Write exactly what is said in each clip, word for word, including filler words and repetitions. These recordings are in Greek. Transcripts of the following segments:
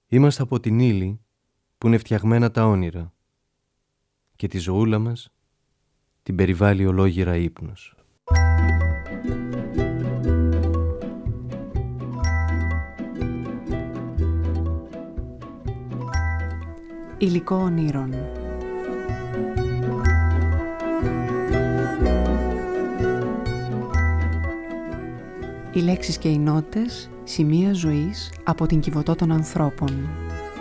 Είμαστε από την ύλη που είναι φτιαγμένα τα όνειρα και τη ζωούλα μας την περιβάλλει ολόγυρα ύπνος. Υλικό ονείρων. Οι λέξεις και οι νότες, σημεία ζωής από την Κιβωτό των ανθρώπων.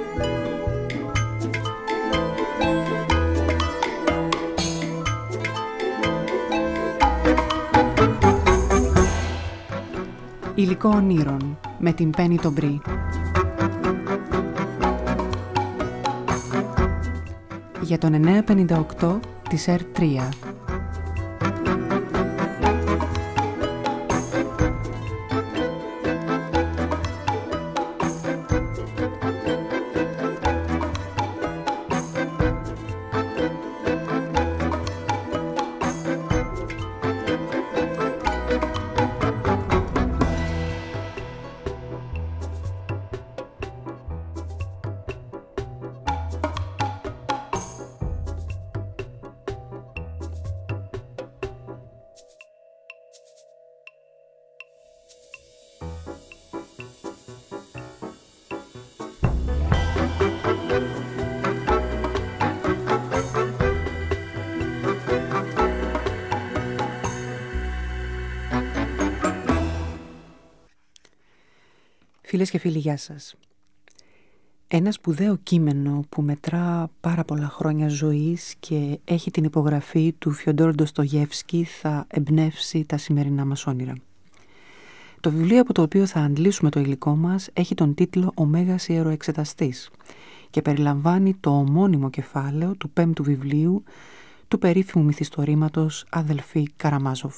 Υλικό ονείρων με την Πέννη τον Μπρι. Για τον εννιακόσια πενήντα οκτώ της ερ τρία. Φίλες και φίλοι, γεια σας. Ένα σπουδαίο κείμενο που μετρά πάρα πολλά χρόνια ζωής και έχει την υπογραφή του Φιοντόρ Ντοστογεύσκη θα εμπνεύσει τα σημερινά μας όνειρα. Το βιβλίο από το οποίο θα αντλήσουμε το υλικό μας έχει τον τίτλο «Ο Μέγας Ιεροεξεταστής» και περιλαμβάνει το ομώνυμο κεφάλαιο του πέμπτου βιβλίου του περίφημου μυθιστορήματος «Αδελφοί Καραμάζοφ».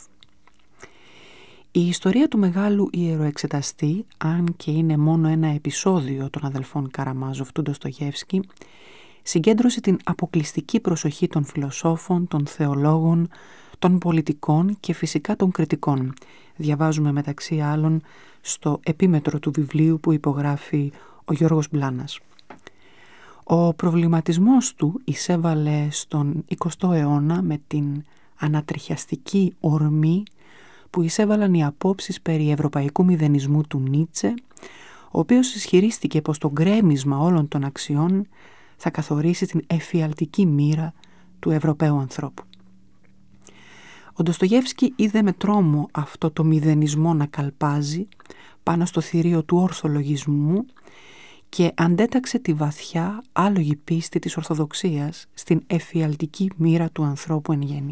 Η ιστορία του μεγάλου ιεροεξεταστή, αν και είναι μόνο ένα επεισόδιο των αδελφών Καραμάζοφ του Ντοστογεύσκη, συγκέντρωσε την αποκλειστική προσοχή των φιλοσόφων, των θεολόγων, των πολιτικών και φυσικά των κριτικών. Διαβάζουμε μεταξύ άλλων στο επίμετρο του βιβλίου που υπογράφει ο Γιώργος Μπλάνας. Ο προβληματισμός του εισέβαλε στον εικοστό αιώνα με την ανατριχιαστική ορμή που εισέβαλαν οι απόψεις περί ευρωπαϊκού μηδενισμού του Νίτσε, ο οποίος ισχυρίστηκε πως το γκρέμισμα όλων των αξιών θα καθορίσει την εφιαλτική μοίρα του Ευρωπαίου ανθρώπου. Ο Ντοστογεύσκη είδε με τρόμο αυτό το μηδενισμό να καλπάζει πάνω στο θηρίο του ορθολογισμού και αντέταξε τη βαθιά άλογη πίστη της Ορθοδοξίας στην εφιαλτική μοίρα του ανθρώπου εν γέννη.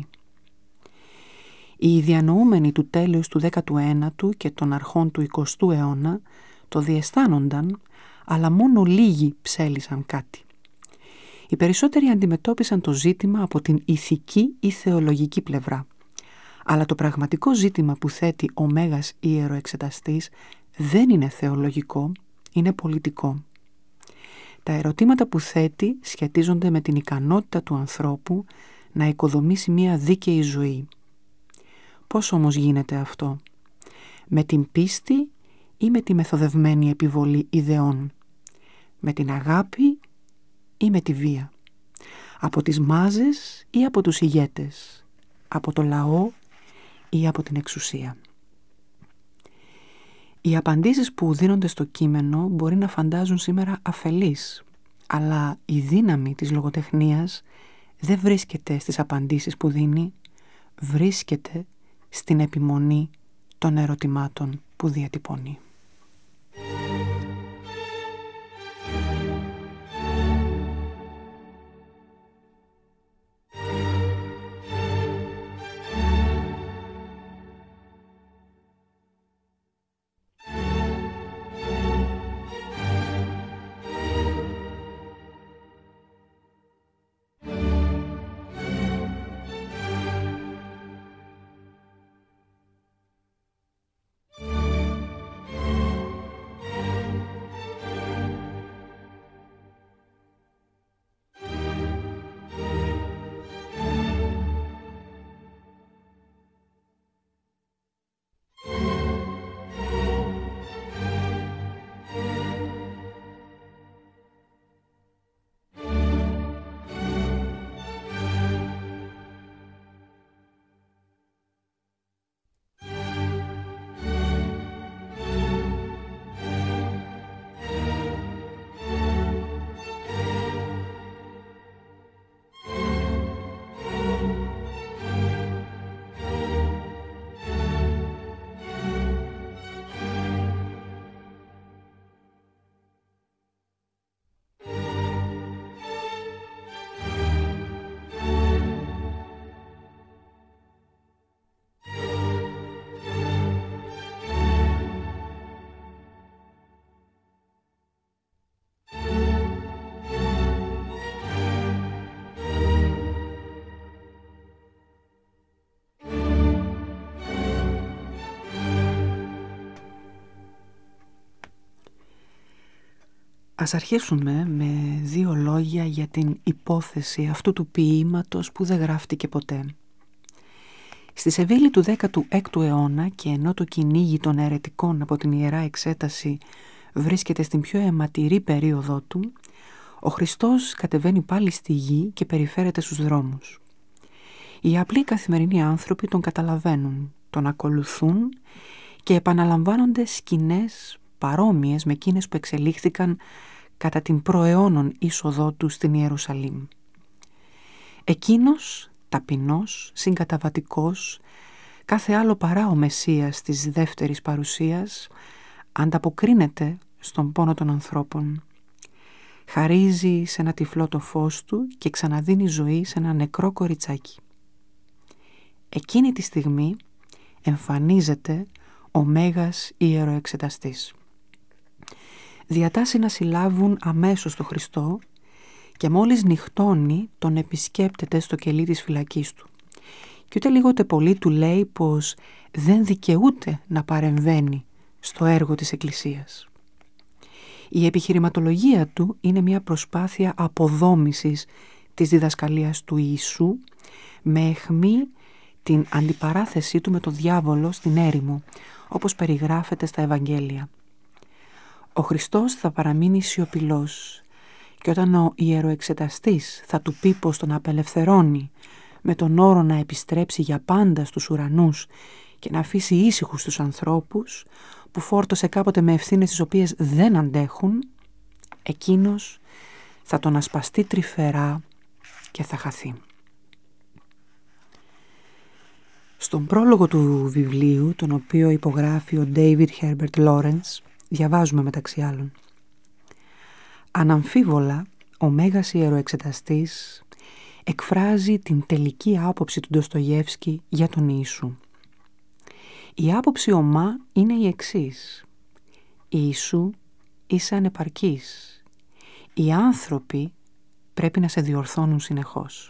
Οι διανοούμενοι του τέλους του δέκατου ένατου και των αρχών του εικοστού αιώνα το διαισθάνονταν, αλλά μόνο λίγοι ψέλισαν κάτι. Οι περισσότεροι αντιμετώπισαν το ζήτημα από την ηθική ή θεολογική πλευρά. Αλλά το πραγματικό ζήτημα που θέτει ο Μέγας Ιεροεξεταστής δεν είναι θεολογικό, είναι πολιτικό. Τα ερωτήματα που θέτει σχετίζονται με την ικανότητα του ανθρώπου να οικοδομήσει μια δίκαιη ζωή. Πώς όμως γίνεται αυτό? Με την πίστη ή με τη μεθοδευμένη επιβολή ιδεών? Με την αγάπη ή με τη βία? Από τις μάζες ή από τους ηγέτες? Από το λαό ή από την εξουσία? Οι απαντήσεις που δίνονται στο κείμενο μπορεί να φαντάζουν σήμερα αφελείς, αλλά η δύναμη της λογοτεχνίας δεν βρίσκεται στις απαντήσεις που δίνει, βρίσκεται στην επιμονή των ερωτημάτων που διατυπώνει. Ας αρχίσουμε με δύο λόγια για την υπόθεση αυτού του ποίηματος που δεν γράφτηκε ποτέ. Στη Σεβίλη του δέκατου έκτου αιώνα, και ενώ το κυνήγι των αιρετικών από την Ιερά Εξέταση βρίσκεται στην πιο αιματηρή περίοδό του, ο Χριστός κατεβαίνει πάλι στη γη και περιφέρεται στους δρόμους. Οι απλοί καθημερινοί άνθρωποι τον καταλαβαίνουν, τον ακολουθούν και επαναλαμβάνονται σκηνές παρόμοιες με εκείνες που εξελίχθηκαν κατά την προαιώνων είσοδό του στην Ιερουσαλήμ. Εκείνος, ταπεινός, συγκαταβατικός, κάθε άλλο παρά ο Μεσσίας της δεύτερης παρουσίας, ανταποκρίνεται στον πόνο των ανθρώπων. Χαρίζει σε ένα τυφλό το φως του και ξαναδίνει ζωή σε ένα νεκρό κοριτσάκι. Εκείνη τη στιγμή εμφανίζεται ο Μέγας Ιεροεξεταστής. Διατάσσει να συλλάβουν αμέσως τον Χριστό και μόλις νυχτώνει τον επισκέπτεται στο κελί της φυλακής του. Και ούτε λίγο ούτε πολύ του λέει πως δεν δικαιούται να παρεμβαίνει στο έργο της Εκκλησίας. Η επιχειρηματολογία του είναι μια προσπάθεια αποδόμησης της διδασκαλίας του Ιησού με αιχμή την αντιπαράθεσή του με τον διάβολο στην έρημο, όπως περιγράφεται στα Ευαγγέλια. Ο Χριστός θα παραμείνει σιωπηλός και όταν ο ιεροεξεταστής θα του πει πως τον απελευθερώνει με τον όρο να επιστρέψει για πάντα στους ουρανούς και να αφήσει ήσυχους τους ανθρώπους που φόρτωσε κάποτε με ευθύνες τις οποίες δεν αντέχουν, εκείνος θα τον ασπαστεί τρυφερά και θα χαθεί. Στον πρόλογο του βιβλίου, τον οποίο υπογράφει ο David Herbert Lawrence, διαβάζουμε μεταξύ άλλων: «Αναμφίβολα, ο Μέγας Ιεροεξεταστής εκφράζει την τελική άποψη του Ντοστογιεύσκη για τον Ιησού. Η άποψη ομά είναι η εξής: Ιησού, είσαι ανεπαρκής. Οι άνθρωποι πρέπει να σε διορθώνουν συνεχώς».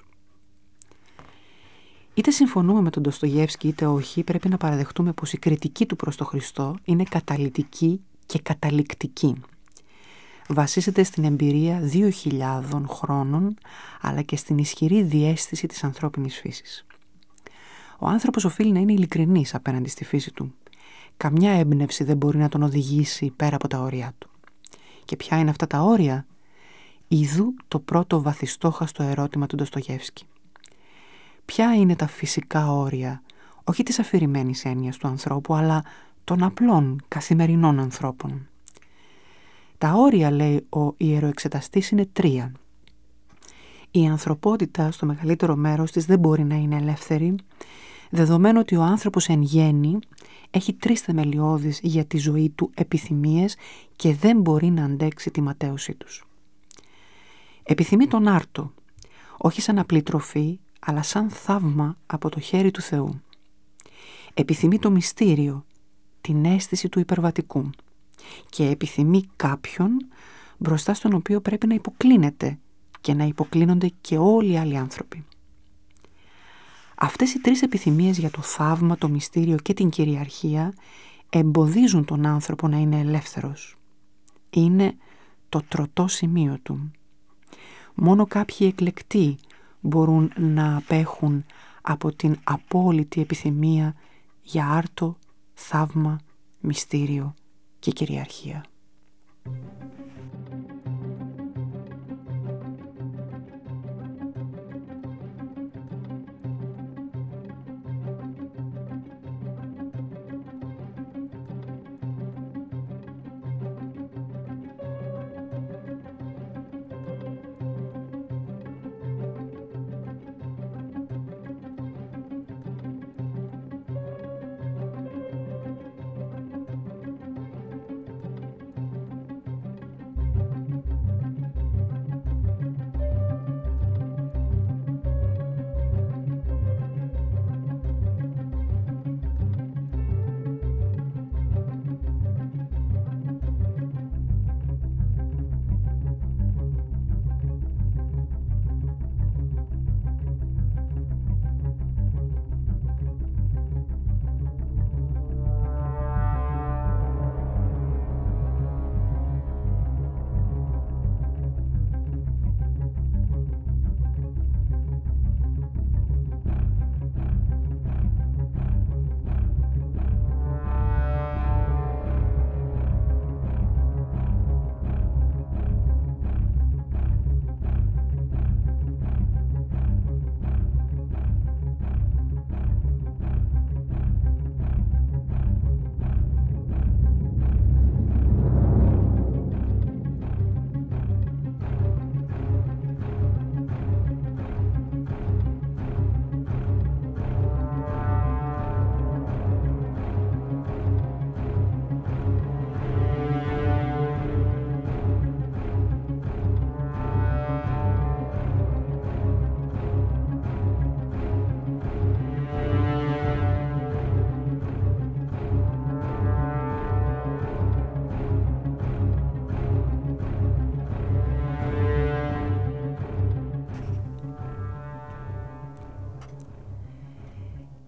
Είτε συμφωνούμε με τον Ντοστογιεύσκη είτε όχι, πρέπει να παραδεχτούμε πως η κριτική του προς τον Χριστό είναι καταλυτική και καταληκτική. Βασίζεται στην εμπειρία δύο χιλιάδων χρόνων, αλλά και στην ισχυρή διαίσθηση της ανθρώπινης φύσης. Ο άνθρωπος οφείλει να είναι ειλικρινής απέναντι στη φύση του. Καμιά έμπνευση δεν μπορεί να τον οδηγήσει πέρα από τα όρια του. Και ποια είναι αυτά τα όρια? Ιδού το πρώτο βαθιστόχαστο ερώτημα του Ντοστογιεύσκη. Ποια είναι τα φυσικά όρια, όχι της αφηρημένης έννοιας του ανθρώπου, αλλά των απλών καθημερινών ανθρώπων? Τα όρια, λέει ο ιεροεξεταστής, είναι τρία. Η ανθρωπότητα στο μεγαλύτερο μέρος της δεν μπορεί να είναι ελεύθερη, δεδομένου ότι ο άνθρωπος εν γέννη έχει τρεις θεμελιώδεις για τη ζωή του επιθυμίες και δεν μπορεί να αντέξει τη ματαίωσή τους. Επιθυμεί τον άρτο, όχι σαν απλή τροφή, αλλά σαν θαύμα από το χέρι του Θεού. Επιθυμεί το μυστήριο, την αίσθηση του υπερβατικού, και επιθυμεί κάποιον μπροστά στον οποίο πρέπει να υποκλίνεται και να υποκλίνονται και όλοι οι άλλοι άνθρωποι. Αυτές οι τρεις επιθυμίες για το θαύμα, το μυστήριο και την κυριαρχία εμποδίζουν τον άνθρωπο να είναι ελεύθερος. Είναι το τροτό σημείο του. Μόνο κάποιοι εκλεκτοί μπορούν να απέχουν από την απόλυτη επιθυμία για άρτο, θαύμα, μυστήριο και κυριαρχία.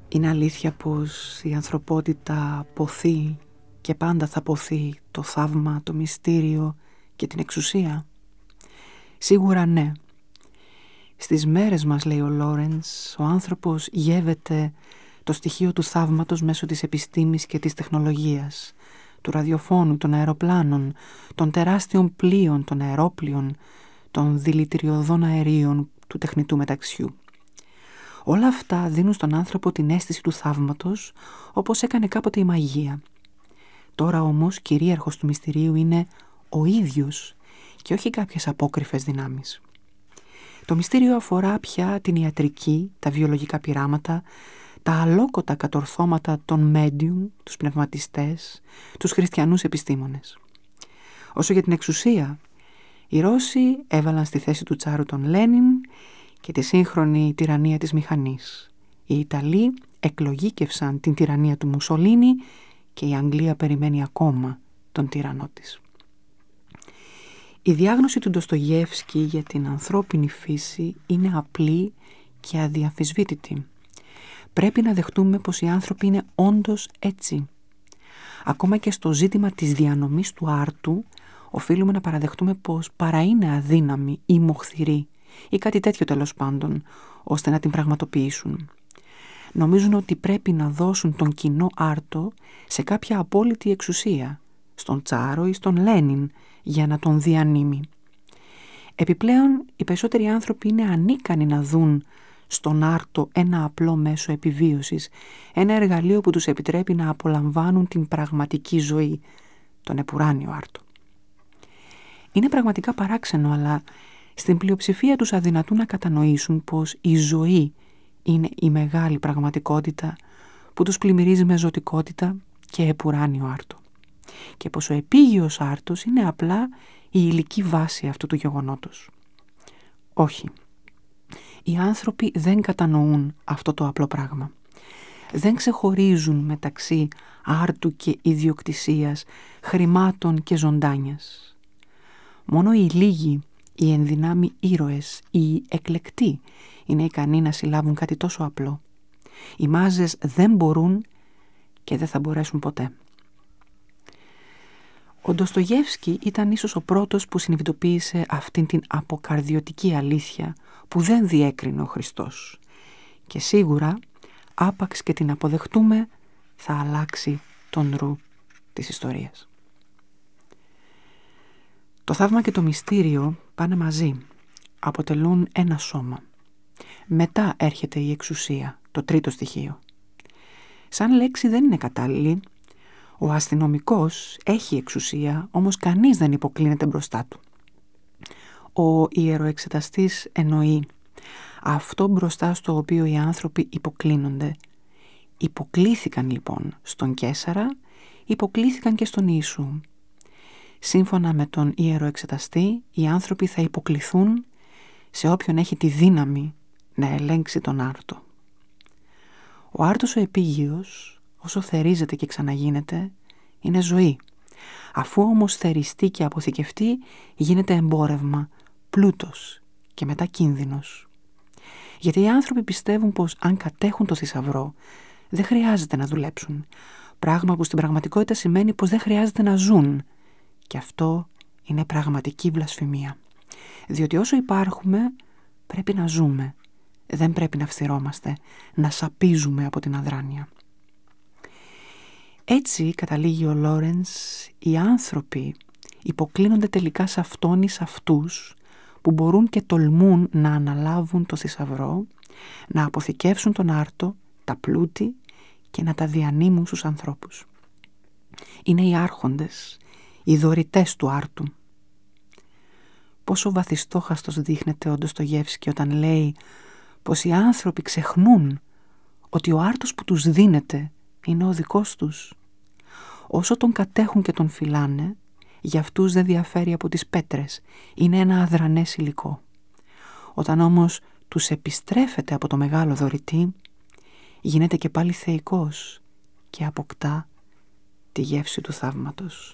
Είναι αλήθεια πως η ανθρωπότητα ποθεί και πάντα θα ποθεί το θαύμα, το μυστήριο και την εξουσία? Σίγουρα ναι. Στις μέρες μας, λέει ο Λόρενς, ο άνθρωπος γεύεται το στοιχείο του θαύματος μέσω της επιστήμης και της τεχνολογίας, του ραδιοφώνου, των αεροπλάνων, των τεράστιων πλοίων, των αερόπλοιων, των δηλητηριωδών αερίων του τεχνητού μεταξιού. Όλα αυτά δίνουν στον άνθρωπο την αίσθηση του θαύματος, όπως έκανε κάποτε η μαγεία. Τώρα όμως κυρίαρχος του μυστηρίου είναι ο ίδιος και όχι κάποιες απόκρυφες δυνάμεις. Το μυστήριο αφορά πια την ιατρική, τα βιολογικά πειράματα, τα αλόκοτα κατορθώματα των μέντιουμ, τους πνευματιστές, τους χριστιανούς επιστήμονες. Όσο για την εξουσία, οι Ρώσοι έβαλαν στη θέση του Τσάρου τον Λένιν και τη σύγχρονη τυραννία της μηχανής. Οι Ιταλοί εκλογήκευσαν την τυραννία του Μουσολίνι και η Αγγλία περιμένει ακόμα τον τυραννό της. Η διάγνωση του Ντοστογιέφσκι για την ανθρώπινη φύση είναι απλή και αδιαμφισβήτητη. Πρέπει να δεχτούμε πως οι άνθρωποι είναι όντως έτσι. Ακόμα και στο ζήτημα της διανομής του άρτου, οφείλουμε να παραδεχτούμε πως παρά είναι αδύναμοι ή μοχθηροί ή κάτι τέτοιο τέλος πάντων, ώστε να την πραγματοποιήσουν. Νομίζουν ότι πρέπει να δώσουν τον κοινό άρτο σε κάποια απόλυτη εξουσία, στον Τσάρο ή στον Λένιν, για να τον διανύμει. Επιπλέον, οι περισσότεροι άνθρωποι είναι ανίκανοι να δουν στον άρτο ένα απλό μέσο επιβίωσης, ένα εργαλείο που τους επιτρέπει να απολαμβάνουν την πραγματική ζωή, τον επουράνιο άρτο. Είναι πραγματικά παράξενο, αλλά στην πλειοψηφία τους αδυνατούν να κατανοήσουν πως η ζωή είναι η μεγάλη πραγματικότητα που τους πλημμυρίζει με ζωτικότητα και επουράνιο άρτο, και πως ο επίγειος άρτος είναι απλά η υλική βάση αυτού του γεγονότος. Όχι. Οι άνθρωποι δεν κατανοούν αυτό το απλό πράγμα. Δεν ξεχωρίζουν μεταξύ άρτου και ιδιοκτησίας, χρημάτων και ζωντάνιας. Μόνο οι λίγοι, οι ενδυνάμοι ήρωες, οι εκλεκτοί είναι ικανοί να συλλάβουν κάτι τόσο απλό. Οι μάζες δεν μπορούν και δεν θα μπορέσουν ποτέ. Ο Ντοστογιέφσκι ήταν ίσως ο πρώτος που συνειδητοποίησε αυτήν την αποκαρδιωτική αλήθεια που δεν διέκρινε ο Χριστός. Και σίγουρα, άπαξ και την αποδεχτούμε, θα αλλάξει τον ρου της ιστορίας. Το θαύμα και το μυστήριο πάνε μαζί, αποτελούν ένα σώμα. Μετά έρχεται η εξουσία, το τρίτο στοιχείο. Σαν λέξη δεν είναι κατάλληλη. Ο αστυνομικός έχει εξουσία, όμως κανείς δεν υποκλίνεται μπροστά του. Ο ιεροεξεταστής εννοεί αυτό μπροστά στο οποίο οι άνθρωποι υποκλίνονται. Υποκλήθηκαν λοιπόν στον Καίσαρα, υποκλήθηκαν και στον Ιησού. Σύμφωνα με τον ιεροεξεταστή, οι άνθρωποι θα υποκληθούν σε όποιον έχει τη δύναμη να ελέγξει τον άρτο. Ο άρτος ο επίγειος, όσο θερίζεται και ξαναγίνεται, είναι ζωή. Αφού όμως θεριστεί και αποθηκευτεί, γίνεται εμπόρευμα, πλούτος και μετά κίνδυνος. Γιατί οι άνθρωποι πιστεύουν πως αν κατέχουν το θησαυρό, δεν χρειάζεται να δουλέψουν. Πράγμα που στην πραγματικότητα σημαίνει πως δεν χρειάζεται να ζουν. Και αυτό είναι πραγματική βλασφημία. Διότι όσο υπάρχουμε, πρέπει να ζούμε. Δεν πρέπει να φθιρώμαστε, να σαπίζουμε από την αδράνεια. Έτσι, καταλήγει ο Λόρενς, οι άνθρωποι υποκλίνονται τελικά σε αυτόν ή σε αυτούς που μπορούν και τολμούν να αναλάβουν το θησαυρό, να αποθηκεύσουν τον άρτο, τα πλούτη και να τα διανύμουν στους ανθρώπους. Είναι οι άρχοντες, οι δωρητές του άρτου. Πόσο βαθιστόχαστος δείχνεται ο Ντοστογιέφσκι όταν λέει πως οι άνθρωποι ξεχνούν ότι ο άρτος που τους δίνεται είναι ο δικός τους. Όσο τον κατέχουν και τον φυλάνε, για αυτούς δεν διαφέρει από τις πέτρες, είναι ένα αδρανές υλικό. Όταν όμως τους επιστρέφεται από το μεγάλο δωρητή, γίνεται και πάλι θεϊκός και αποκτά τη γεύση του θαύματος.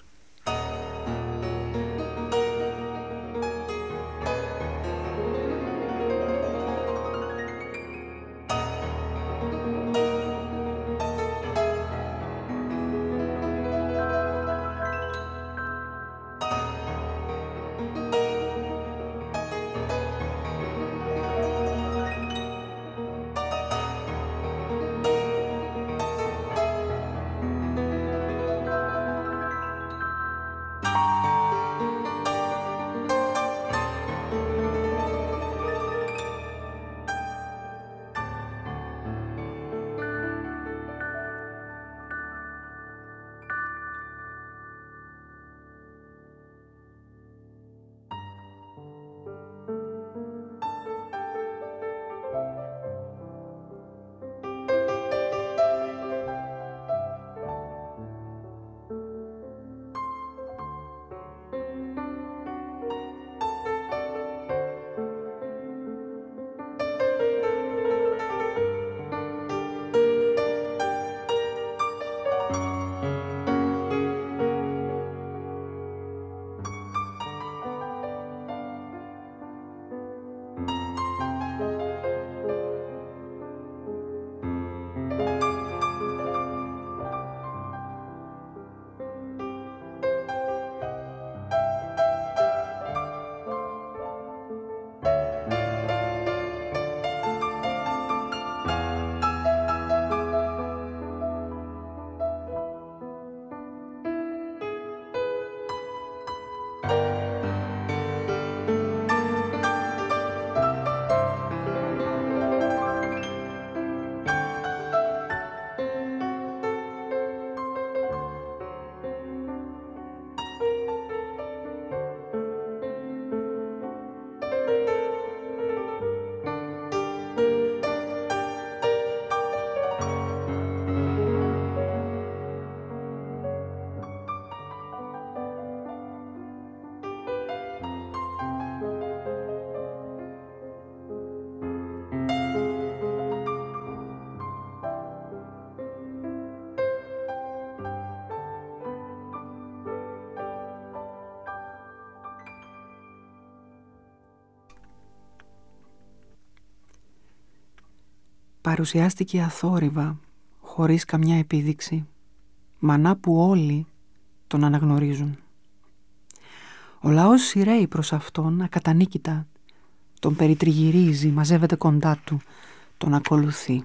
Παρουσιάστηκε αθόρυβα, χωρίς καμιά επίδειξη, μανά που όλοι τον αναγνωρίζουν. Ο λαός σειραίει προς αυτόν ακατανίκητα, τον περιτριγυρίζει, μαζεύεται κοντά του, τον ακολουθεί.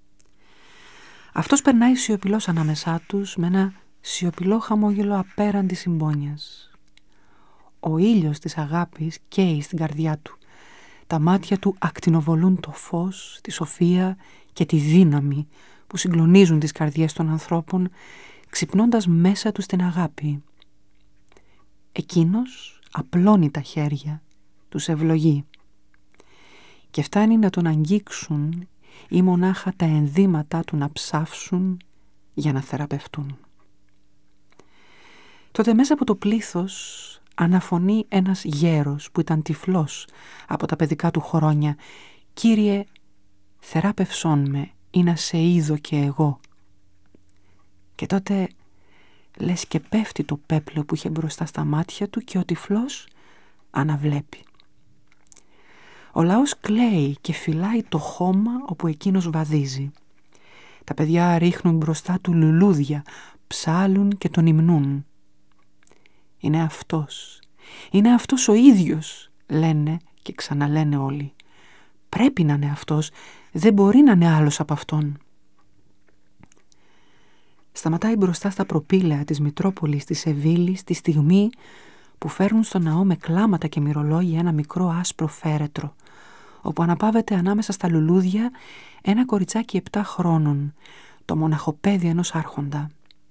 Αυτός περνάει σιωπηλός ανάμεσά τους με ένα σιωπηλό χαμόγελο απέραντη συμπόνιας. Ο ήλιος της αγάπης καίει στην καρδιά του. Τα μάτια του ακτινοβολούν το φως, τη σοφία και τη δύναμη που συγκλονίζουν τις καρδιές των ανθρώπων, ξυπνώντας μέσα τους την αγάπη. Εκείνος απλώνει τα χέρια, τους ευλογεί και φτάνει να τον αγγίξουν ή μονάχα τα ενδύματά του να ψάυσουν για να θεραπευτούν. Τότε μέσα από το πλήθος αναφωνεί ένας γέρος που ήταν τυφλός από τα παιδικά του χρόνια: «Κύριε, θεράπευσόν με ή να σε είδω και εγώ». Και τότε λες και πέφτει το πέπλο που είχε μπροστά στα μάτια του και ο τυφλός αναβλέπει. Ο λαός κλαίει και φυλάει το χώμα όπου εκείνος βαδίζει. Τα παιδιά ρίχνουν μπροστά του λουλούδια, ψάλουν και τον υμνούν. «Είναι αυτός, είναι αυτός ο ίδιος», λένε και ξαναλένε όλοι. «Πρέπει να είναι αυτός, δεν μπορεί να είναι άλλος από αυτόν». Σταματάει μπροστά στα προπήλαια της Μητρόπολης της Σεβίλης τη στιγμή που φέρνουν στο ναό με κλάματα και μυρολόγια ένα μικρό άσπρο φέρετρο, όπου αναπαύεται ανάμεσα στα λουλούδια ένα κοριτσάκι επτά χρόνων, το μοναχοπέδι ενός άρχοντα.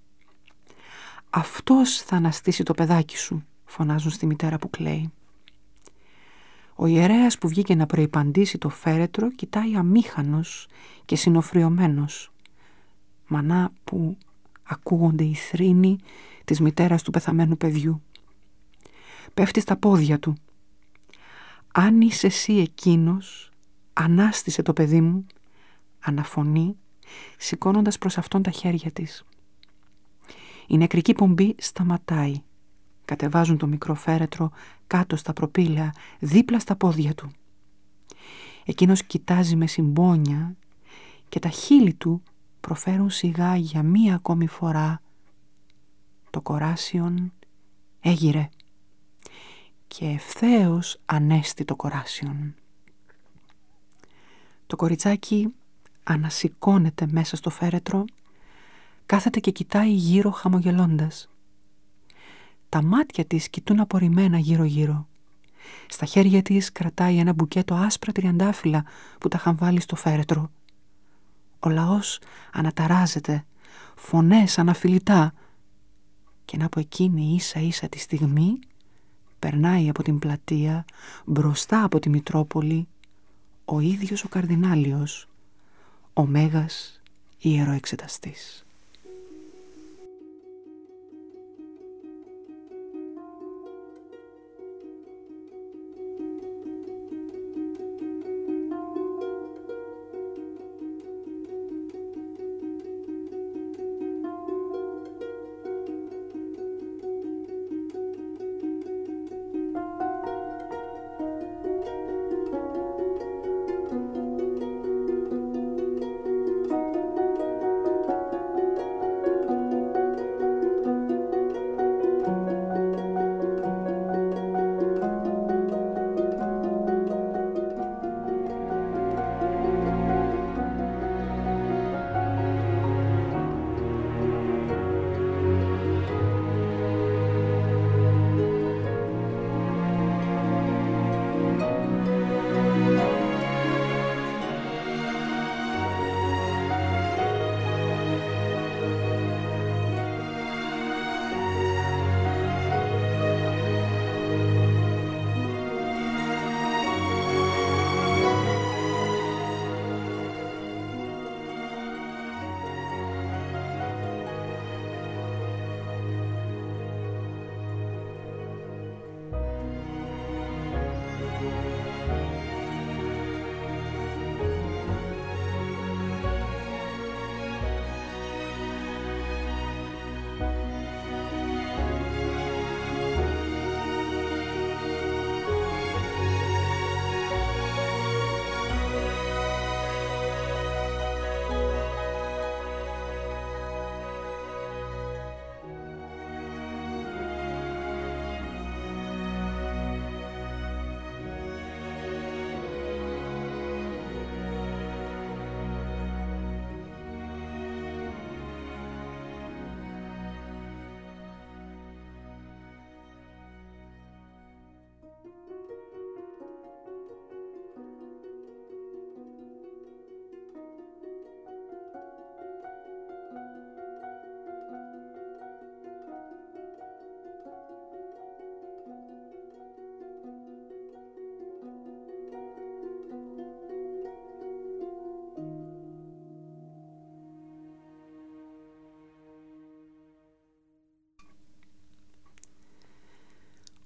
«Αυτός θα αναστήσει το παιδάκι σου», φωνάζουν στη μητέρα που κλαίει. Ο ιερέας που βγήκε να προϋπαντήσει το φέρετρο κοιτάει αμήχανος και συνοφριωμένος, μανά που ακούγονται οι θρήνοι της μητέρας του πεθαμένου παιδιού. Πέφτει στα πόδια του. «Αν είσαι εσύ εκείνος, ανάστησε το παιδί μου», αναφωνεί, σηκώνοντας προς αυτόν τα χέρια της. Η νεκρική πομπή σταματάει. Κατεβάζουν το μικρό φέρετρο κάτω στα προπήλαια, δίπλα στα πόδια του. Εκείνος κοιτάζει με συμπόνια και τα χείλη του προφέρουν σιγά για μία ακόμη φορά το κοράσιον έγειρε και ευθέως ανέστη το κοράσιον. Το κοριτσάκι ανασηκώνεται μέσα στο φέρετρο, κάθεται και κοιτάει γύρω χαμογελώντας. Τα μάτια της κοιτούν απορριμμένα γύρω-γύρω. Στα χέρια της κρατάει ένα μπουκέτο άσπρα τριαντάφυλλα που τα είχαν βάλει στο φέρετρο. Ο λαός αναταράζεται, φωνές αναφιλητά, και να από εκείνη ίσα-ίσα τη στιγμή περνάει από την πλατεία μπροστά από τη Μητρόπολη ο ίδιος ο καρδινάλιος, ο Μέγας Ιεροεξεταστής.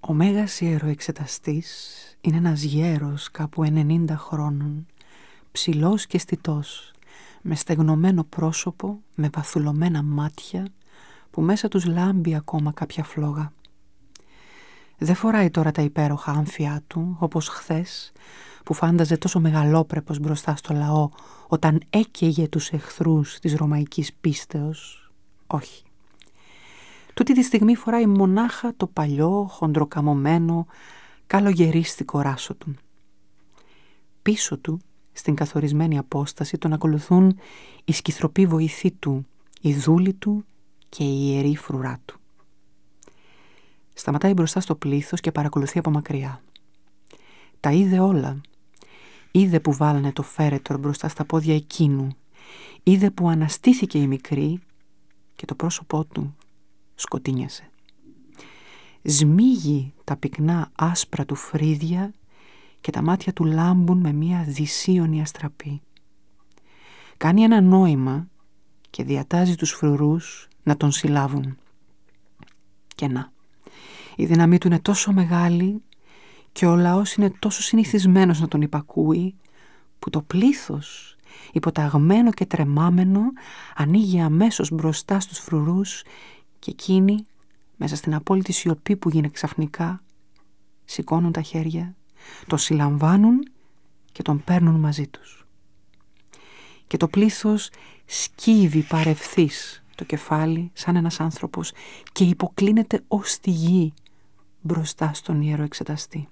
Ο Μέγας Ιεροεξεταστής είναι ένας γέρος κάπου ενενήντα χρόνων, ψηλός και στιτός, με στεγνωμένο πρόσωπο, με βαθουλωμένα μάτια, που μέσα τους λάμπει ακόμα κάποια φλόγα. Δεν φοράει τώρα τα υπέροχα άμφια του, όπως χθες, που φάνταζε τόσο μεγαλόπρεπος μπροστά στο λαό όταν έκαιγε τους εχθρούς της ρωμαϊκής πίστεως. Όχι. Τούτη τη στιγμή φοράει μονάχα το παλιό, χοντροκαμωμένο, καλογερίστικο ράσο του. Πίσω του, στην καθορισμένη απόσταση, τον ακολουθούν οι σκυθροποί βοηθοί του, η δούλη του και η ιερή φρουρά του. Σταματάει μπροστά στο πλήθος και παρακολουθεί από μακριά. Τα είδε όλα. Είδε που βάλανε το φέρετρο μπροστά στα πόδια εκείνου. Είδε που αναστήθηκε η μικρή και το πρόσωπό του σκοτίνιασε. Σμίγει τα πυκνά άσπρα του φρύδια και τα μάτια του λάμπουν με μια δυσίωνη αστραπή. Κάνει ένα νόημα και διατάζει τους φρουρούς να τον συλλάβουν. Και να, η δύναμή του είναι τόσο μεγάλη και ο λαός είναι τόσο συνηθισμένος να τον υπακούει, που το πλήθος, υποταγμένο και τρεμάμενο, ανοίγει αμέσως μπροστά στους φρουρούς και εκείνοι, μέσα στην απόλυτη σιωπή που γίνει ξαφνικά, σηκώνουν τα χέρια, τον συλλαμβάνουν και τον παίρνουν μαζί τους. Και το πλήθος σκύβει παρευθύς το κεφάλι σαν ένας άνθρωπος και υποκλίνεται ως τη γη μπροστά στον ιεροεξεταστή.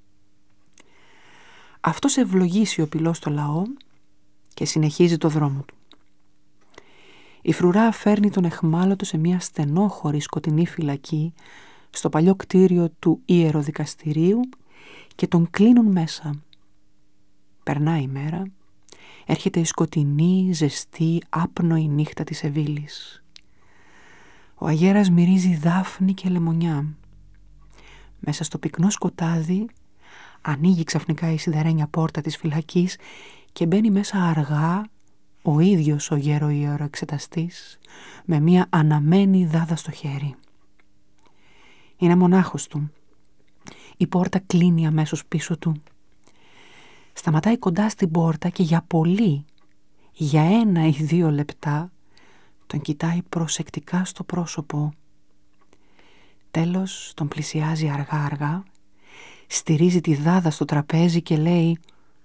Αυτός ευλογεί σιωπηλός το λαό και συνεχίζει το δρόμο του. Η φρουρά φέρνει τον αιχμάλωτο σε μια στενόχωρη σκοτεινή φυλακή στο παλιό κτίριο του ιεροδικαστηρίου και τον κλείνουν μέσα. Περνάει η μέρα, έρχεται η σκοτεινή, ζεστή, άπνοη νύχτα της Σεβίλης. Ο αγέρας μυρίζει δάφνη και λεμονιά. Μέσα στο πυκνό σκοτάδι ανοίγει ξαφνικά η σιδερένια πόρτα της φυλακής και μπαίνει μέσα αργά ο ίδιος ο γέρο ιεροεξεταστής με μια αναμένη δάδα στο χέρι. Είναι μονάχος του. Η πόρτα κλείνει αμέσως πίσω του. Σταματάει κοντά στην πόρτα και για πολύ, για ένα ή δύο λεπτά, τον κοιτάει προσεκτικά στο πρόσωπο. Τέλος τον πλησιάζει αργά-αργά, στηρίζει τη δάδα στο τραπέζι και λέει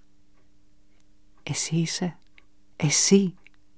«Εσύ είσαι, εσύ».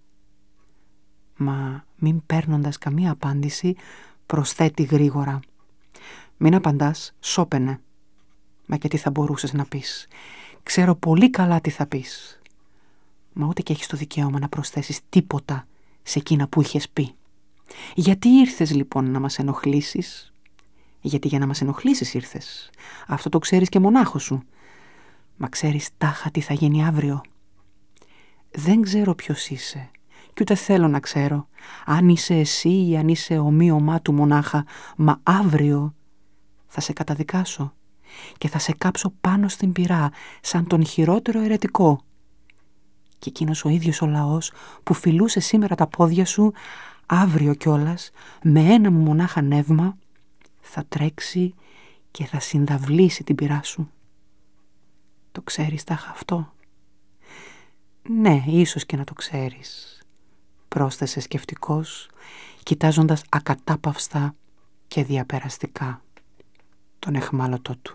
Μα μην παίρνοντας καμία απάντηση, προσθέτει γρήγορα «Μην απαντάς, σώπαινε». «Μα και τι θα μπορούσες να πεις? Ξέρω πολύ καλά τι θα πεις». «Μα ούτε και έχεις το δικαίωμα να προσθέσεις τίποτα σε εκείνα που είχες πει». «Γιατί ήρθες λοιπόν να μας ενοχλήσεις?» «Γιατί για να μας ενοχλήσεις ήρθες. Αυτό το ξέρεις και μονάχος σου». «Μα ξέρεις τάχα τι θα γίνει αύριο?» «Δεν ξέρω ποιος είσαι και ούτε θέλω να ξέρω. Αν είσαι εσύ ή αν είσαι ομοίωμά του μονάχα, μα αύριο θα σε καταδικάσω και θα σε κάψω πάνω στην πυρά σαν τον χειρότερο αιρετικό. Και εκείνος ο ίδιος ο λαός που φιλούσε σήμερα τα πόδια σου, αύριο κιόλας, με ένα μου μονάχα νεύμα, θα τρέξει και θα συνδαυλίσει την πυρά σου. Το ξέρεις τάχα αυτό?» «Ναι, ίσως και να το ξέρεις», πρόσθεσε σκεφτικός, κοιτάζοντας ακατάπαυστα και διαπεραστικά τον αιχμάλωτό του.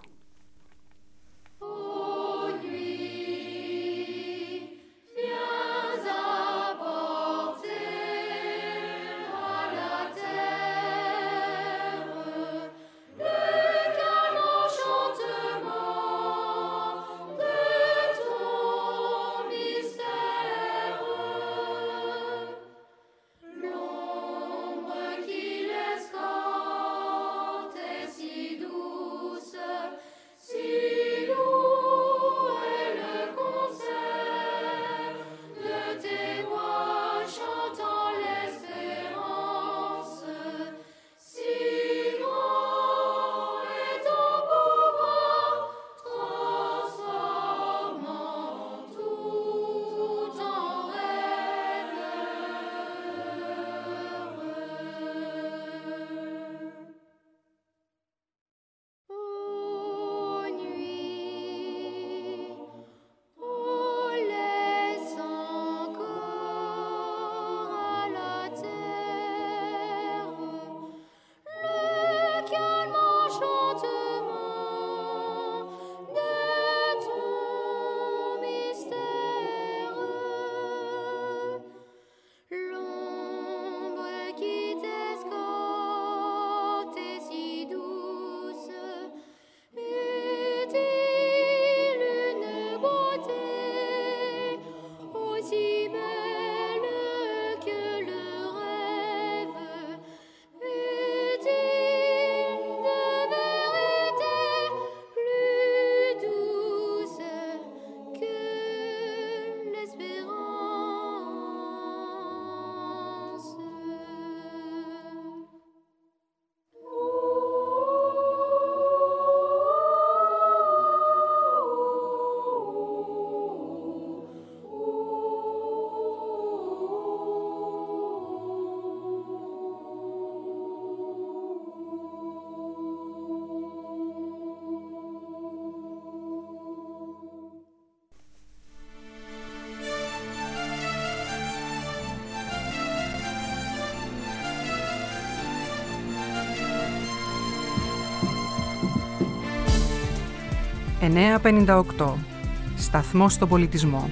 εννιακόσια πενήντα οκτώ. Σταθμός στον πολιτισμό.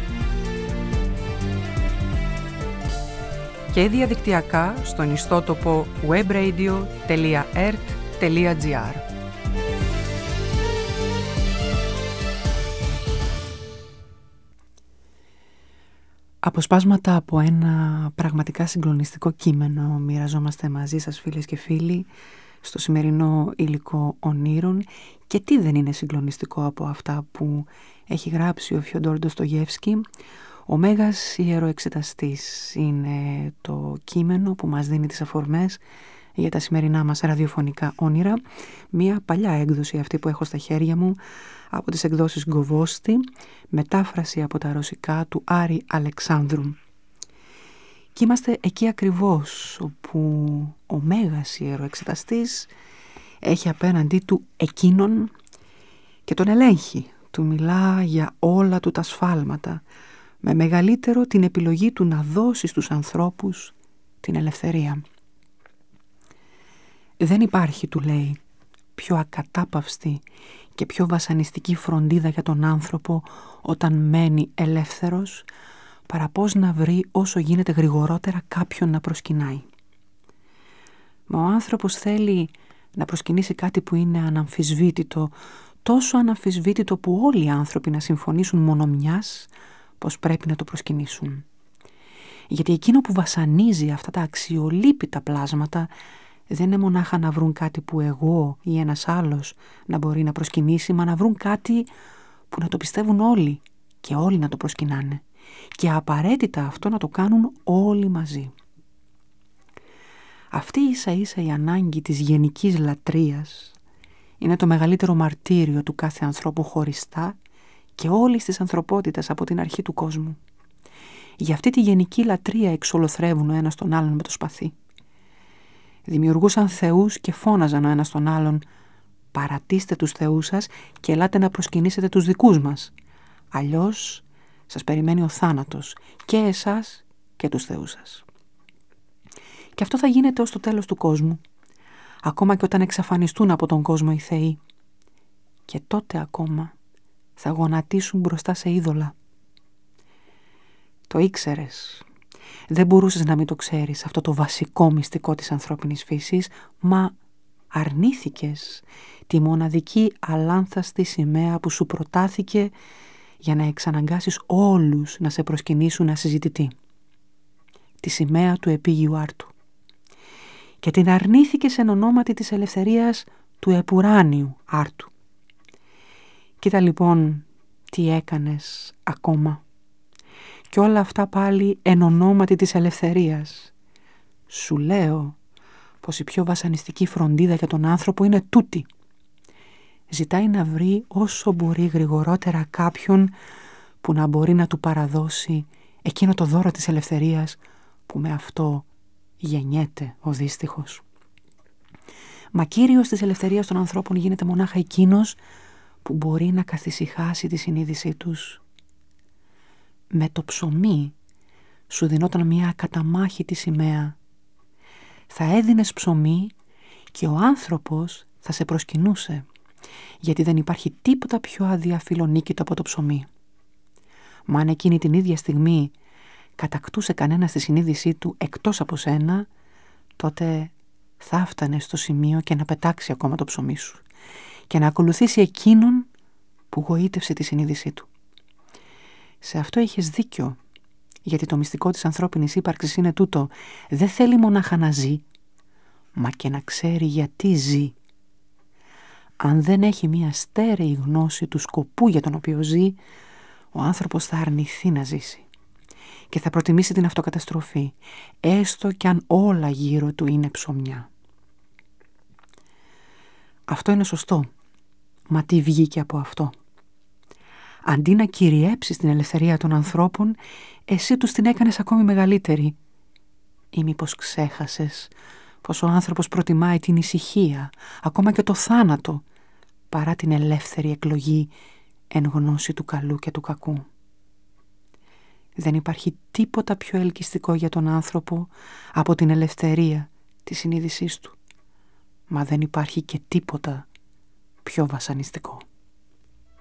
Και διαδικτυακά στον ιστότοπο webradio τελεία e r t τελεία g r. Αποσπάσματα από ένα πραγματικά συγκλονιστικό κείμενο μοιραζόμαστε μαζί σας, φίλες και φίλοι, στο σημερινό υλικό ονείρων. Και τι δεν είναι συγκλονιστικό από αυτά που έχει γράψει ο Φιοντόρ Ντοστογιέφσκι. Ο Μέγας Ιεροεξεταστής είναι το κείμενο που μας δίνει τις αφορμές για τα σημερινά μας ραδιοφωνικά όνειρα. Μία παλιά έκδοση αυτή που έχω στα χέρια μου από τις εκδόσεις Γκοβόστη, μετάφραση από τα ρωσικά του Άρη Αλεξάνδρου. Και είμαστε εκεί ακριβώς όπου ο Μέγας Ιεροεξεταστής έχει απέναντί του εκείνον και τον ελέγχει. Του μιλά για όλα του τα σφάλματα, με μεγαλύτερο την επιλογή του να δώσει στους ανθρώπους την ελευθερία. Δεν υπάρχει, του λέει, πιο ακατάπαυστη και πιο βασανιστική φροντίδα για τον άνθρωπο όταν μένει ελεύθερος, παρά πώς να βρει όσο γίνεται γρηγορότερα κάποιον να προσκυνάει. Μα ο άνθρωπος θέλει να προσκυνήσει κάτι που είναι αναμφισβήτητο, τόσο αναμφισβήτητο που όλοι οι άνθρωποι να συμφωνήσουν μόνο μιας πως πρέπει να το προσκυνήσουν. Γιατί εκείνο που βασανίζει αυτά τα αξιολείπητα πλάσματα δεν είναι μονάχα να βρουν κάτι που εγώ ή ένας άλλος να μπορεί να προσκυνήσει, μα να βρουν κάτι που να το πιστεύουν όλοι και όλοι να το προσκυνάνε. Και απαραίτητα αυτό να το κάνουν όλοι μαζί. Αυτή ίσα ίσα η ανάγκη της γενικής λατρείας είναι το μεγαλύτερο μαρτύριο του κάθε ανθρώπου χωριστά και όλης της ανθρωπότητας από την αρχή του κόσμου. Για αυτή τη γενική λατρεία εξολοθρεύουν ο ένας τον άλλον με το σπαθί. Δημιουργούσαν θεούς και φώναζαν ο ένας τον άλλον «Παρατήστε τους θεούς σας και ελάτε να προσκυνήσετε τους δικούς μας. Αλλιώς σας περιμένει ο θάνατος και εσάς και τους θεούς σας». Και αυτό θα γίνεται ως το τέλος του κόσμου, ακόμα και όταν εξαφανιστούν από τον κόσμο οι θεοί. Και τότε ακόμα θα γονατίσουν μπροστά σε είδωλα. Το ήξερες. Δεν μπορούσες να μην το ξέρεις αυτό το βασικό μυστικό της ανθρώπινης φύσης, μα αρνήθηκες τη μοναδική αλάνθαστη σημαία που σου προτάθηκε για να εξαναγκάσεις όλους να σε προσκυνήσουν ασυζητητή. Τη σημαία του επίγειου άρτου. Και την αρνήθηκες εν ονόματι της ελευθερίας του επουράνιου άρτου. Κοίτα λοιπόν τι έκανες ακόμα. Και όλα αυτά πάλι εν ονόματι της ελευθερίας. Σου λέω πως η πιο βασανιστική φροντίδα για τον άνθρωπο είναι τούτη. Ζητάει να βρει όσο μπορεί γρηγορότερα κάποιον που να μπορεί να του παραδώσει εκείνο το δώρο της ελευθερίας που με αυτό γεννιέται ο δύστιχος. Μα κύριος της ελευθερίας των ανθρώπων γίνεται μονάχα εκείνος που μπορεί να καθησυχάσει τη συνείδησή τους. Με το ψωμί σου δινόταν μια ακαταμάχητη σημαία. Θα έδινες ψωμί και ο άνθρωπος θα σε προσκυνούσε, γιατί δεν υπάρχει τίποτα πιο αδιαφιλονίκητο από το ψωμί. Μα αν εκείνη την ίδια στιγμή κατακτούσε κανένα στη συνείδησή του εκτός από σένα, τότε θα έφτανε στο σημείο και να πετάξει ακόμα το ψωμί σου και να ακολουθήσει εκείνον που γοήτευσε τη συνείδησή του. Σε αυτό είχες δίκιο, γιατί το μυστικό της ανθρώπινης ύπαρξης είναι τούτο. Δεν θέλει μονάχα να ζει, μα και να ξέρει γιατί ζει. Αν δεν έχει μια στέρεη γνώση του σκοπού για τον οποίο ζει, ο άνθρωπος θα αρνηθεί να ζήσει και θα προτιμήσει την αυτοκαταστροφή, έστω κι αν όλα γύρω του είναι ψωμιά. Αυτό είναι σωστό, μα τι βγήκε από αυτό? Αντί να κυριέψεις την ελευθερία των ανθρώπων, εσύ τους την έκανες ακόμη μεγαλύτερη. Ή μήπως ξέχασες πως ο άνθρωπος προτιμάει την ησυχία, ακόμα και το θάνατο, παρά την ελεύθερη εκλογή εν γνώση του καλού και του κακού? Δεν υπάρχει τίποτα πιο ελκυστικό για τον άνθρωπο από την ελευθερία της συνείδησής του, μα δεν υπάρχει και τίποτα πιο βασανιστικό.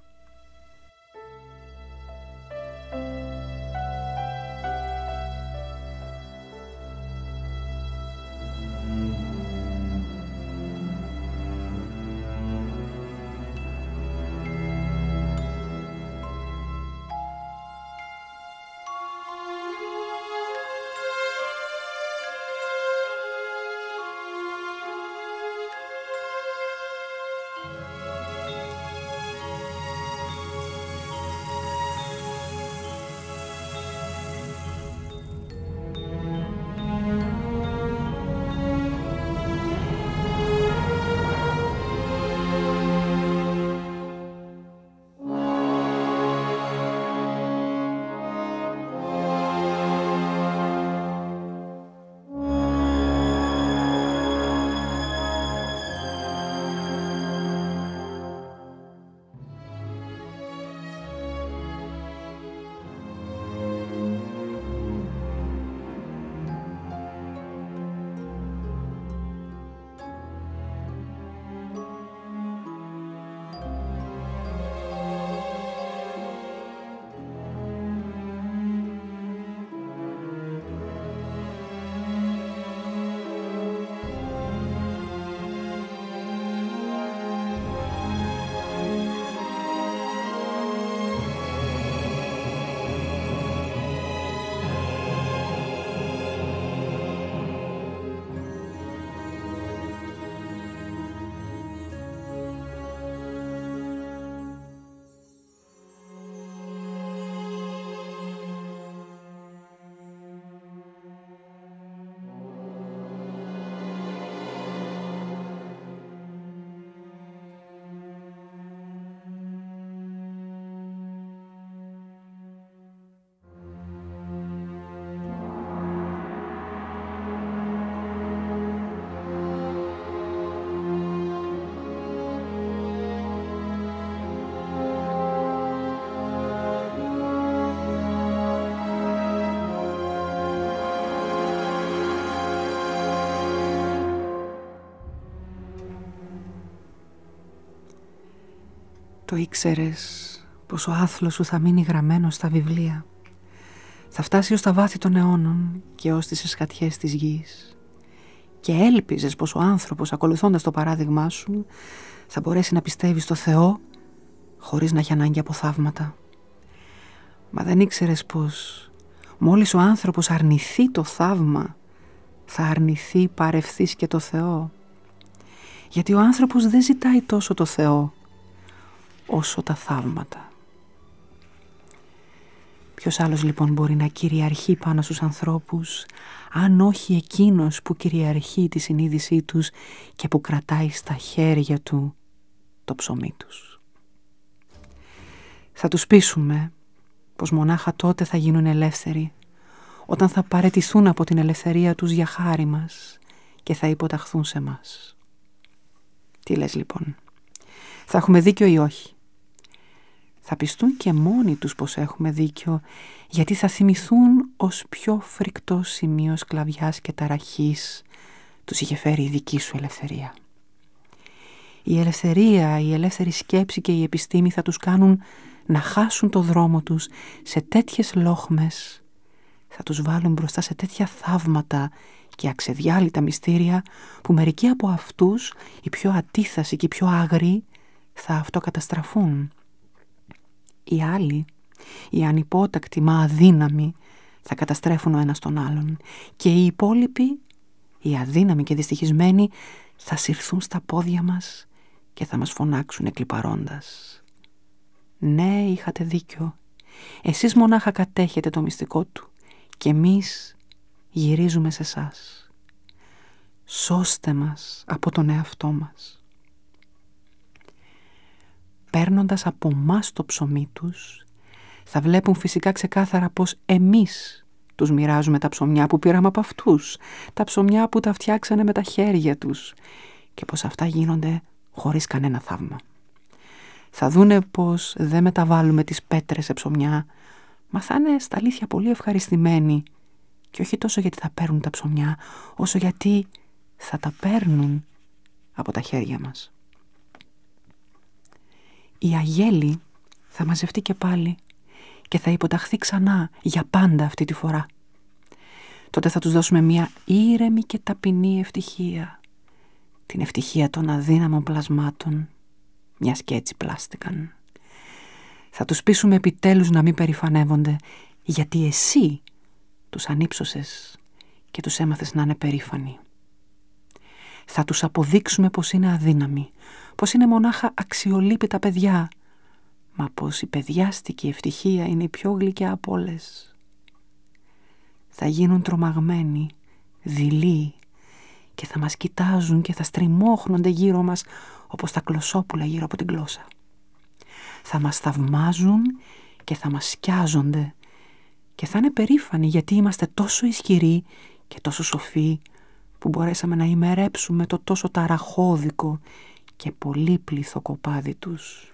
Το ήξερες πως ο άθλος σου θα μείνει γραμμένος στα βιβλία, θα φτάσει ως τα βάθη των αιώνων και ως τις εσχατιές της γης, και έλπιζες πως ο άνθρωπος, ακολουθώντας το παράδειγμά σου, θα μπορέσει να πιστεύει στο Θεό χωρίς να έχει ανάγκη από θαύματα. Μα δεν ήξερες πως μόλις ο άνθρωπος αρνηθεί το θαύμα, θα αρνηθεί παρευθύς και το Θεό. Γιατί ο άνθρωπος δεν ζητάει τόσο το Θεό όσο τα θαύματα. Ποιος άλλος λοιπόν μπορεί να κυριαρχεί πάνω στους ανθρώπους, αν όχι εκείνος που κυριαρχεί τη συνείδησή τους και που κρατάει στα χέρια του το ψωμί τους. Θα τους πείσουμε πως μονάχα τότε θα γίνουν ελεύθεροι, όταν θα παραιτηθούν από την ελευθερία τους για χάρη μας και θα υποταχθούν σε μας. Τι λες λοιπόν, θα έχουμε δίκιο ή όχι? Θα πιστούν και μόνοι τους πως έχουμε δίκιο, γιατί θα θυμηθούν ως πιο φρικτό σημείο σκλαβιάς και ταραχής τους είχε φέρει η δική σου ελευθερία. Η ελευθερία, η ελεύθερη σκέψη και η επιστήμη θα τους κάνουν να χάσουν το δρόμο τους σε τέτοιες λόχμες, θα τους βάλουν μπροστά σε τέτοια θαύματα και αξεδιάλυτα μυστήρια που μερικοί από αυτούς, οι πιο ατίθασοι και οι πιο άγριοι, θα αυτοκαταστραφούν. Οι άλλοι, οι ανυπότακτοι μα αδύναμοι, θα καταστρέφουν ο ένας τον άλλον, και οι υπόλοιποι, οι αδύναμοι και δυστυχισμένοι, θα συρθούν στα πόδια μας και θα μας φωνάξουν εκλιπαρώντας. Ναι, είχατε δίκιο. Εσείς μονάχα κατέχετε το μυστικό του και εμείς γυρίζουμε σε εσάς. Σώστε μας από τον εαυτό μας. Παίρνοντας από μας το ψωμί τους, θα βλέπουν φυσικά ξεκάθαρα πως εμείς τους μοιράζουμε τα ψωμιά που πήραμε από αυτούς, τα ψωμιά που τα φτιάξανε με τα χέρια τους, και πως αυτά γίνονται χωρίς κανένα θαύμα. Θα δούνε πως δεν μεταβάλλουμε τις πέτρες σε ψωμιά, μα θα είναι στα αλήθεια πολύ ευχαριστημένοι, και όχι τόσο γιατί θα παίρνουν τα ψωμιά, όσο γιατί θα τα παίρνουν από τα χέρια μας. Η αγέλη θα μαζευτεί και πάλι και θα υποταχθεί ξανά για πάντα αυτή τη φορά. Τότε θα τους δώσουμε μια ήρεμη και ταπεινή ευτυχία, την ευτυχία των αδύναμων πλασμάτων, μιας και έτσι πλάστηκαν. Θα τους πείσουμε επιτέλους να μην περηφανεύονται, γιατί εσύ τους ανύψωσες και τους έμαθες να είναι περήφανοι. Θα τους αποδείξουμε πως είναι αδύναμοι, πως είναι μονάχα αξιολύπητα παιδιά, μα πως η παιδιάστικη ευτυχία είναι η πιο γλυκιά από όλες. Θα γίνουν τρομαγμένοι, δειλοί, και θα μας κοιτάζουν και θα στριμώχνονται γύρω μας όπως τα κλωσόπουλα γύρω από την γλώσσα. Θα μας θαυμάζουν και θα μας σκιάζονται και θα είναι περήφανοι γιατί είμαστε τόσο ισχυροί και τόσο σοφοί που μπορέσαμε να ημερέψουμε το τόσο ταραχώδικο και πολύπληθο κοπάδι τους.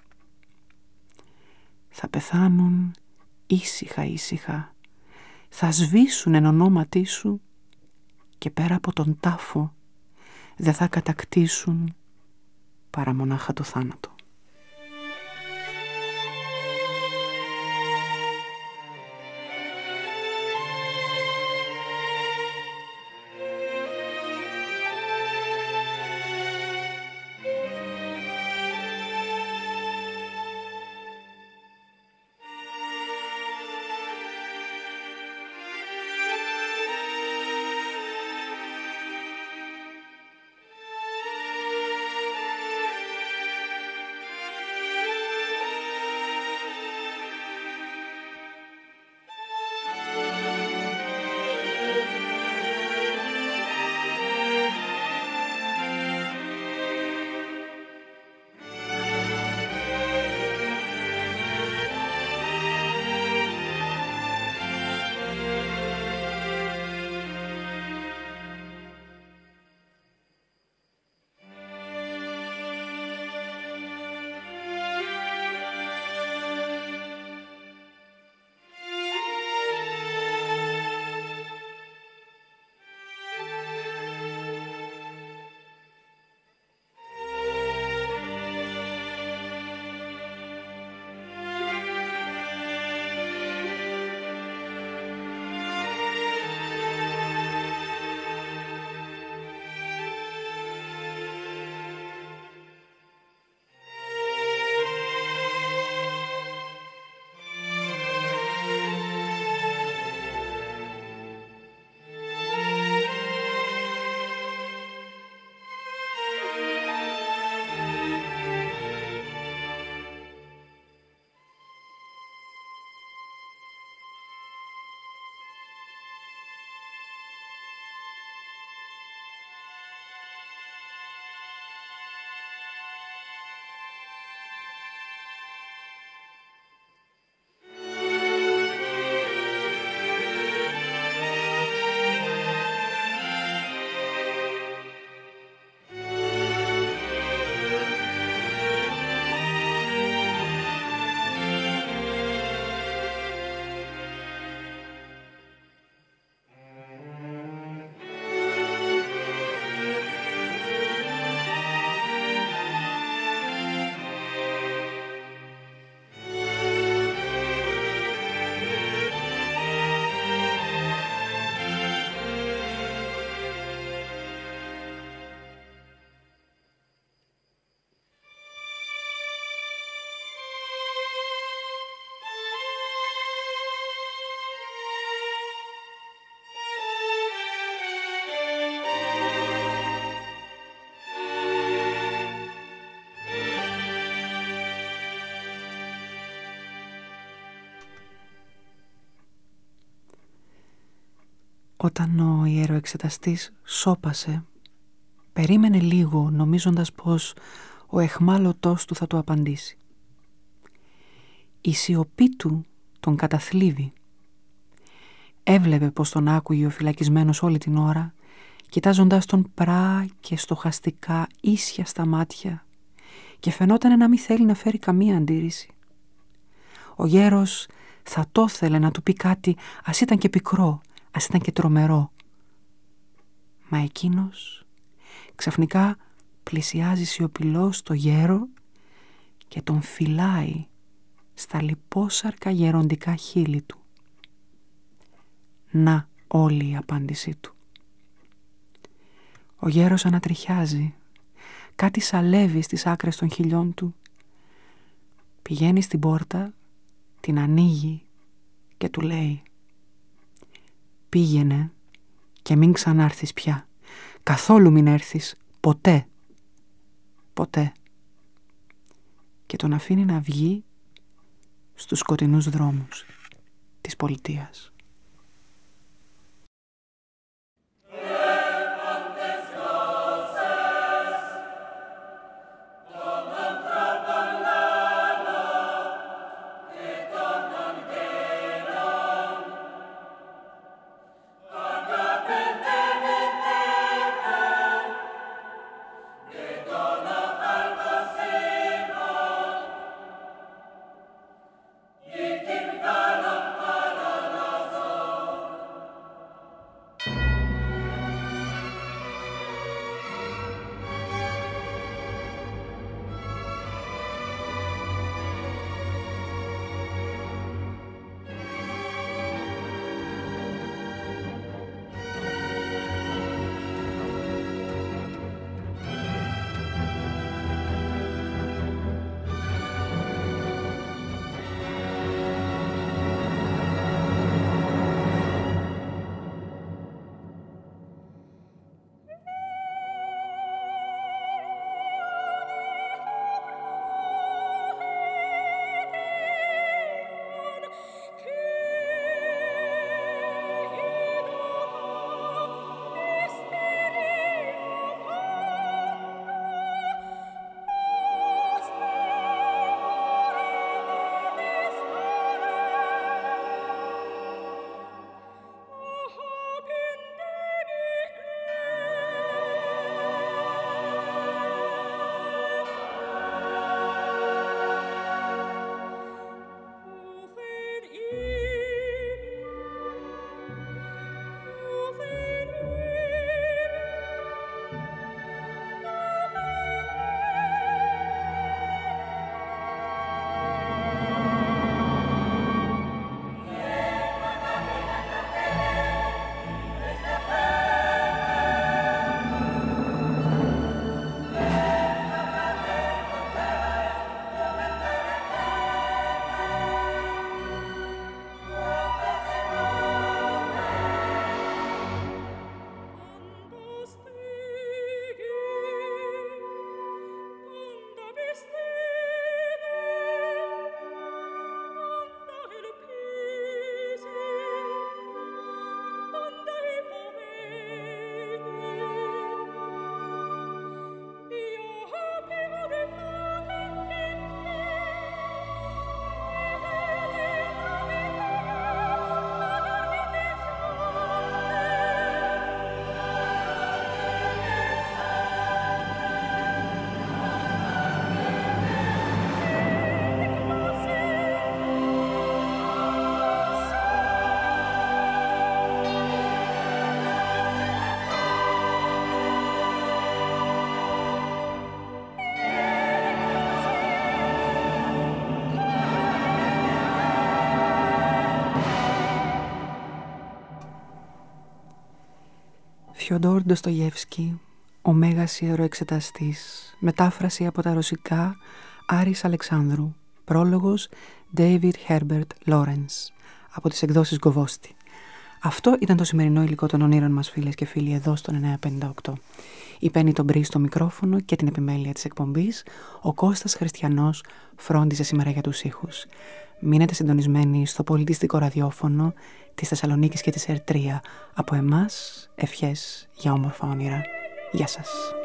Θα πεθάνουν ήσυχα ήσυχα, θα σβήσουν εν ονόματί σου και πέρα από τον τάφο δεν θα κατακτήσουν παρά μονάχα το θάνατο. Όταν ο ιεροεξεταστής σώπασε, περίμενε λίγο νομίζοντας πως ο εχμάλωτός του θα του απαντήσει. Η σιωπή του τον καταθλίβει. Έβλεπε πως τον άκουγε ο φυλακισμένος όλη την ώρα, κοιτάζοντας τον πρά και στοχαστικά ίσια στα μάτια, και φαινόταν να μην θέλει να φέρει καμία αντίρρηση. Ο γέρος θα το ήθελε να του πει κάτι, ας ήταν και πικρό, ας ήταν και τρομερό. Μα εκείνος ξαφνικά πλησιάζει σιωπηλός το γέρο και τον φυλάει στα λιπόσαρκα γεροντικά χείλη του. Να όλη η απάντησή του. Ο γέρος ανατριχιάζει, κάτι σαλεύει στις άκρες των χειλιών του. Πηγαίνει στην πόρτα, την ανοίγει και του λέει: «Πήγαινε και μην ξανάρθεις πια. Καθόλου μην έρθεις. Ποτέ. Ποτέ». Και τον αφήνει να βγει στους σκοτεινούς δρόμους της πολιτείας. Φιοντόρ Ντοστογιεύσκι, ο Μέγας Ιεροεξεταστής, μετάφραση από τα ρωσικά Άρης Αλεξάνδρου, πρόλογος David Herbert Lawrence, από τις εκδόσεις Γκοβόστη. Αυτό ήταν το σημερινό υλικό των ονείρων μας, φίλες και φίλοι, εδώ στον εννιακόσια πενήντα οκτώ. Η Πέννη τον Μπρι στο μικρόφωνο και την επιμέλεια της εκπομπής. Ο Κώστας Χριστιανός φρόντιζε σήμερα για τους ήχους. Μείνετε συντονισμένοι στο πολιτιστικό ραδιόφωνο της Θεσσαλονίκης και της Ερτρία. Από εμάς, ευχές για όμορφα όνειρα. Γεια σας.